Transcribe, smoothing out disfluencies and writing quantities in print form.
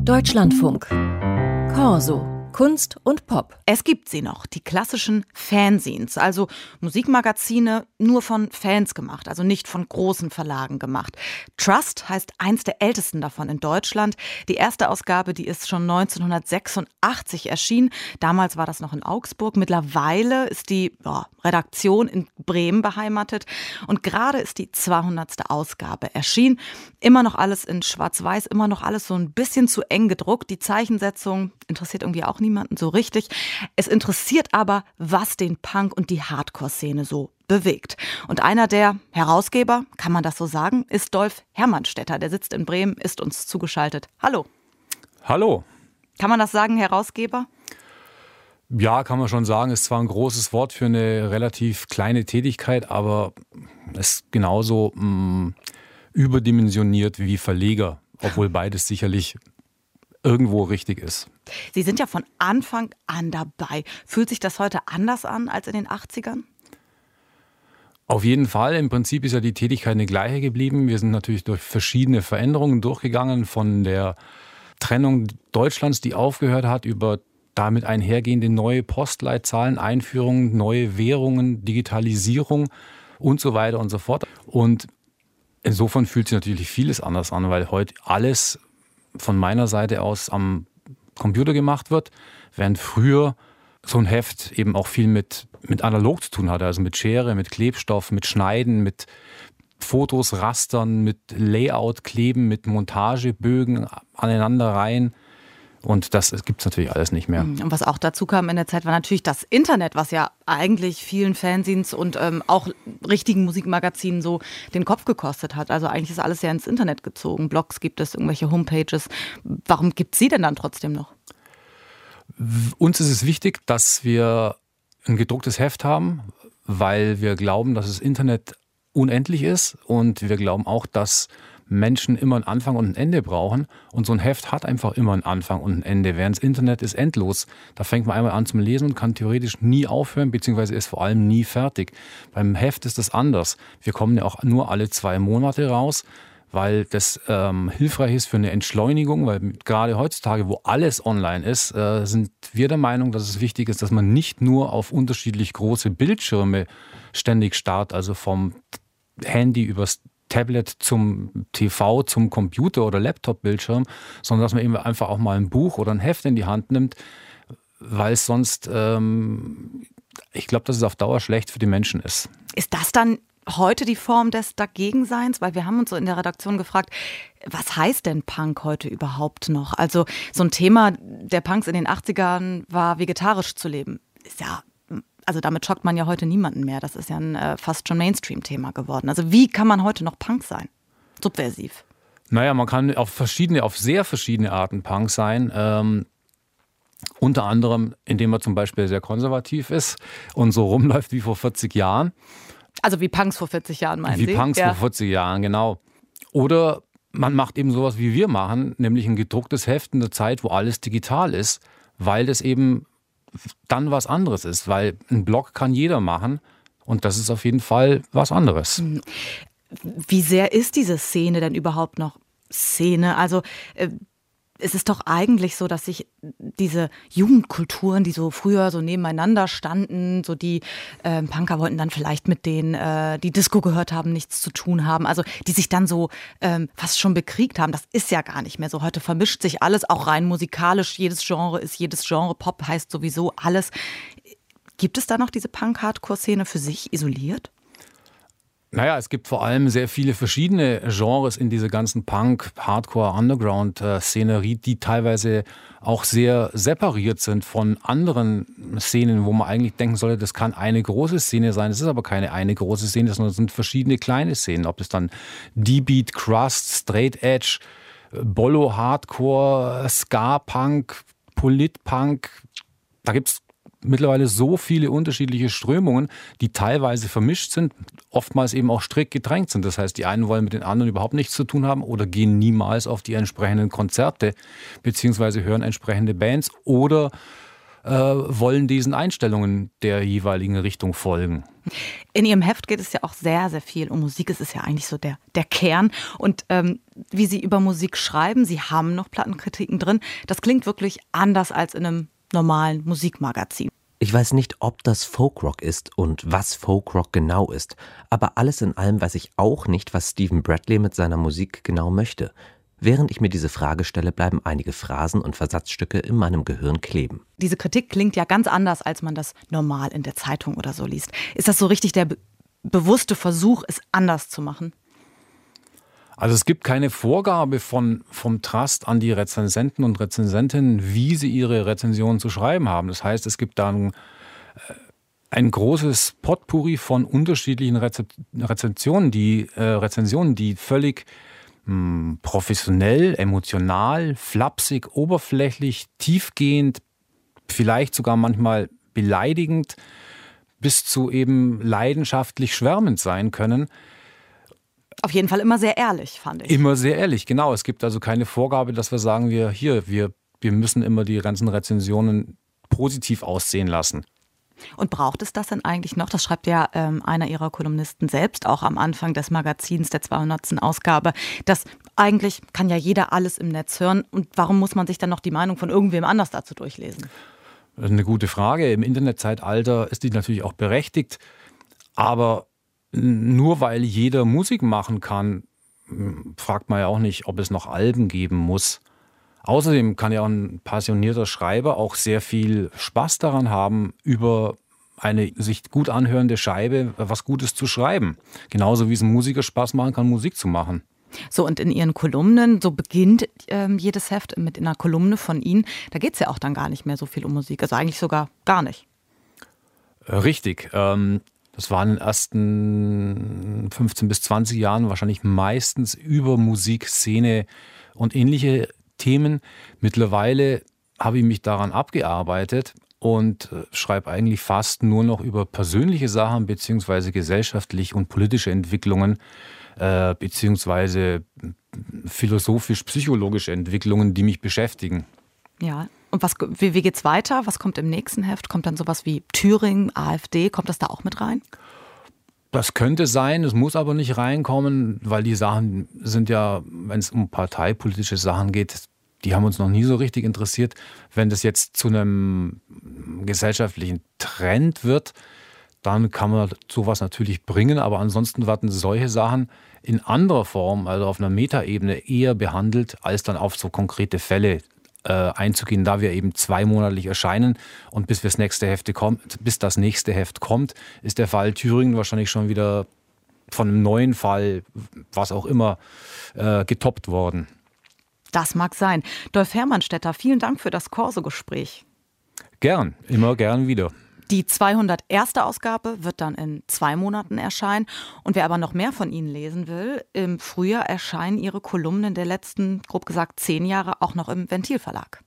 Deutschlandfunk. Corso. Kunst und Pop. Es gibt sie noch, die klassischen Fanzines, also Musikmagazine nur von Fans gemacht, also nicht von großen Verlagen gemacht. Trust heißt eins der ältesten davon in Deutschland. Die erste Ausgabe, die ist schon 1986 erschienen. Damals war das noch in Augsburg. Mittlerweile ist die Redaktion in Bremen beheimatet und gerade ist die 200. Ausgabe erschienen. Immer noch alles in Schwarz-Weiß, immer noch alles so ein bisschen zu eng gedruckt. Die Zeichensetzung interessiert irgendwie auch niemanden so richtig. Es interessiert aber, was den Punk und die Hardcore-Szene so bewegt. Und einer der Herausgeber, kann man das so sagen, ist Dolf Hermannstetter. Der sitzt in Bremen, ist uns zugeschaltet. Hallo. Hallo. Kann man das sagen, Herausgeber? Ja, kann man schon sagen. Ist zwar ein großes Wort für eine relativ kleine Tätigkeit, aber es ist genauso überdimensioniert wie Verleger, obwohl beides sicherlich irgendwo richtig ist. Sie sind ja von Anfang an dabei. Fühlt sich das heute anders an als in den 80ern? Auf jeden Fall. Im Prinzip ist ja die Tätigkeit eine gleiche geblieben. Wir sind natürlich durch verschiedene Veränderungen durchgegangen, von der Trennung Deutschlands, die aufgehört hat, über damit einhergehende neue Postleitzahlen, Einführung, neue Währungen, Digitalisierung und so weiter und so fort. Und insofern fühlt sich natürlich vieles anders an, weil heute alles von meiner Seite aus am Computer gemacht wird, während früher so ein Heft eben auch viel mit analog zu tun hatte, also mit Schere, mit Klebstoff, mit Schneiden, mit Fotos, Rastern, mit Layout, Kleben, mit Montagebögen, Aneinanderreihen. Und das gibt es natürlich alles nicht mehr. Und was auch dazu kam in der Zeit, war natürlich das Internet, was ja eigentlich vielen Fanzines und auch richtigen Musikmagazinen so den Kopf gekostet hat. Also eigentlich ist alles ja ins Internet gezogen. Blogs gibt es, irgendwelche Homepages. Warum gibt es sie denn dann trotzdem noch? Uns ist es wichtig, dass wir ein gedrucktes Heft haben, weil wir glauben, dass das Internet unendlich ist. Und wir glauben auch, dass Menschen immer einen Anfang und ein Ende brauchen. Und so ein Heft hat einfach immer einen Anfang und ein Ende. Während das Internet ist endlos. Da fängt man einmal an zum Lesen und kann theoretisch nie aufhören, beziehungsweise ist vor allem nie fertig. Beim Heft ist das anders. Wir kommen ja auch nur alle 2 Monate raus, weil das hilfreich ist für eine Entschleunigung. Weil gerade heutzutage, wo alles online ist, sind wir der Meinung, dass es wichtig ist, dass man nicht nur auf unterschiedlich große Bildschirme ständig starrt, also vom Handy übers Tablet zum TV, zum Computer oder Laptop-Bildschirm, sondern dass man eben einfach auch mal ein Buch oder ein Heft in die Hand nimmt, weil es sonst, ich glaube, dass es auf Dauer schlecht für die Menschen ist. Ist das dann heute die Form des Dagegenseins? Weil wir haben uns so in der Redaktion gefragt, was heißt denn Punk heute überhaupt noch? Also so ein Thema der Punks in den 80ern war, vegetarisch zu leben. Ist ja, also damit schockt man ja heute niemanden mehr. Das ist ja ein fast schon Mainstream-Thema geworden. Also wie kann man heute noch Punk sein? Subversiv. Naja, man kann auf sehr verschiedene Arten Punk sein. Unter anderem, indem man zum Beispiel sehr konservativ ist und so rumläuft wie vor 40 Jahren. Also wie Punks vor 40 Jahren, meinen Sie? Wie Punks vor 40 Jahren, genau. Oder man macht eben sowas, wie wir machen, nämlich ein gedrucktes Heft in der Zeit, wo alles digital ist, weil das eben dann was anderes ist, weil ein Blog kann jeder machen und das ist auf jeden Fall was anderes. Wie sehr ist diese Szene denn überhaupt noch Szene? Also es ist doch eigentlich so, dass sich diese Jugendkulturen, die so früher so nebeneinander standen, so die Punker wollten dann vielleicht mit denen, die Disco gehört haben, nichts zu tun haben, also die sich dann so fast schon bekriegt haben, das ist ja gar nicht mehr so. Heute vermischt sich alles, auch rein musikalisch, jedes Genre ist jedes Genre, Pop heißt sowieso alles. Gibt es da noch diese Punk-Hardcore-Szene für sich isoliert? Naja, es gibt vor allem sehr viele verschiedene Genres in dieser ganzen Punk-, Hardcore-, Underground-Szenerie, die teilweise auch sehr separiert sind von anderen Szenen, wo man eigentlich denken sollte, das kann eine große Szene sein. Es ist aber keine eine große Szene, sondern es sind verschiedene kleine Szenen. Ob das dann D-Beat, Crust, Straight Edge, Bollo, Hardcore, Ska-Punk, Polit-Punk, da gibt es mittlerweile so viele unterschiedliche Strömungen, die teilweise vermischt sind, oftmals eben auch strikt gedrängt sind. Das heißt, die einen wollen mit den anderen überhaupt nichts zu tun haben oder gehen niemals auf die entsprechenden Konzerte beziehungsweise hören entsprechende Bands oder wollen diesen Einstellungen der jeweiligen Richtung folgen. In Ihrem Heft geht es ja auch sehr, sehr viel um Musik. Es ist ja eigentlich so der Kern. Und wie Sie über Musik schreiben, Sie haben noch Plattenkritiken drin, das klingt wirklich anders als in einem normalen Musikmagazin. Ich weiß nicht, ob das Folkrock ist und was Folkrock genau ist, aber alles in allem weiß ich auch nicht, was Stephen Bradley mit seiner Musik genau möchte. Während ich mir diese Frage stelle, bleiben einige Phrasen und Versatzstücke in meinem Gehirn kleben. Diese Kritik klingt ja ganz anders, als man das normal in der Zeitung oder so liest. Ist das so richtig der bewusste Versuch, es anders zu machen? Also es gibt keine Vorgabe vom Trust an die Rezensenten und Rezensentinnen, wie sie ihre Rezensionen zu schreiben haben. Das heißt, es gibt dann ein großes Potpourri von unterschiedlichen Rezensionen, die völlig professionell, emotional, flapsig, oberflächlich, tiefgehend, vielleicht sogar manchmal beleidigend, bis zu eben leidenschaftlich schwärmend sein können. Auf jeden Fall immer sehr ehrlich, fand ich. Immer sehr ehrlich, genau. Es gibt also keine Vorgabe, dass wir sagen, wir müssen immer die ganzen Rezensionen positiv aussehen lassen. Und braucht es das denn eigentlich noch? Das schreibt ja einer Ihrer Kolumnisten selbst auch am Anfang des Magazins, der 200. Ausgabe. Das eigentlich kann ja jeder alles im Netz hören. Und warum muss man sich dann noch die Meinung von irgendwem anders dazu durchlesen? Das ist eine gute Frage. Im Internetzeitalter ist die natürlich auch berechtigt. Aber nur weil jeder Musik machen kann, fragt man ja auch nicht, ob es noch Alben geben muss. Außerdem kann ja auch ein passionierter Schreiber auch sehr viel Spaß daran haben, über eine sich gut anhörende Scheibe was Gutes zu schreiben. Genauso wie es einem Musiker Spaß machen kann, Musik zu machen. So, und in Ihren Kolumnen, so beginnt jedes Heft mit einer Kolumne von Ihnen, da geht es ja auch dann gar nicht mehr so viel um Musik, also eigentlich sogar gar nicht. Richtig. Das war in den ersten 15 bis 20 Jahren wahrscheinlich meistens über Musik, Szene und ähnliche Themen. Mittlerweile habe ich mich daran abgearbeitet und schreibe eigentlich fast nur noch über persönliche Sachen beziehungsweise gesellschaftliche und politische Entwicklungen beziehungsweise philosophisch-psychologische Entwicklungen, die mich beschäftigen. Ja, und wie geht's weiter? Was kommt im nächsten Heft? Kommt dann sowas wie Thüringen, AfD, kommt das da auch mit rein? Das könnte sein, es muss aber nicht reinkommen, weil die Sachen sind ja, wenn es um parteipolitische Sachen geht, die haben uns noch nie so richtig interessiert. Wenn das jetzt zu einem gesellschaftlichen Trend wird, dann kann man sowas natürlich bringen, aber ansonsten werden solche Sachen in anderer Form, also auf einer Metaebene eher behandelt, als dann auf so konkrete Fälle einzugehen, da wir eben zweimonatlich erscheinen und bis das nächste Heft kommt, ist der Fall Thüringen wahrscheinlich schon wieder von einem neuen Fall, was auch immer, getoppt worden. Das mag sein. Dolf Hermannstetter, vielen Dank für das Corso-Gespräch. Gern, immer gern wieder. Die 201. Ausgabe wird dann in 2 Monaten erscheinen. Und wer aber noch mehr von Ihnen lesen will, im Frühjahr erscheinen Ihre Kolumnen der letzten, grob gesagt, 10 Jahre auch noch im Ventil Verlag.